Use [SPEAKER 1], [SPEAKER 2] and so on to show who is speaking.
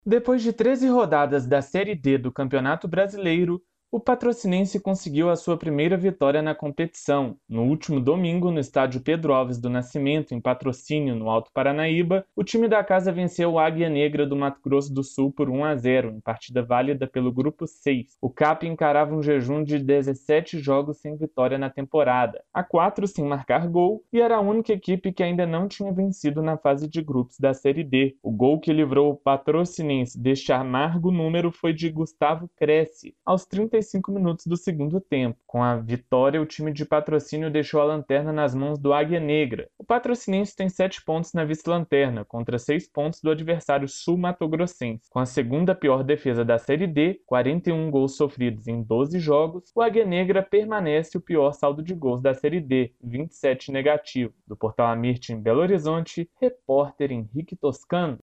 [SPEAKER 1] Depois de 13 rodadas da Série D do Campeonato Brasileiro, o Patrocinense conseguiu a sua primeira vitória na competição. No último domingo, no estádio Pedro Alves do Nascimento, em Patrocínio, no Alto Paranaíba, o time da casa venceu o Águia Negra do Mato Grosso do Sul por 1-0, em partida válida pelo Grupo 6. O CAP encarava um jejum de 17 jogos sem vitória na temporada, a 4 sem marcar gol, e era a única equipe que ainda não tinha vencido na fase de grupos da Série D. O gol que livrou o Patrocinense deste amargo número foi de Gustavo Cresce, aos 35 minutos do segundo tempo. Com a vitória, o time de Patrocínio deixou a lanterna nas mãos do Águia Negra. O Patrocinense tem 7 pontos na vice-lanterna, contra 6 pontos do adversário sul-matogrossense. Com a segunda pior defesa da Série D, 41 gols sofridos em 12 jogos, o Águia Negra permanece o pior saldo de gols da Série D, 27 negativo. Do Portal Amirte em Belo Horizonte, repórter Henrique Toscano.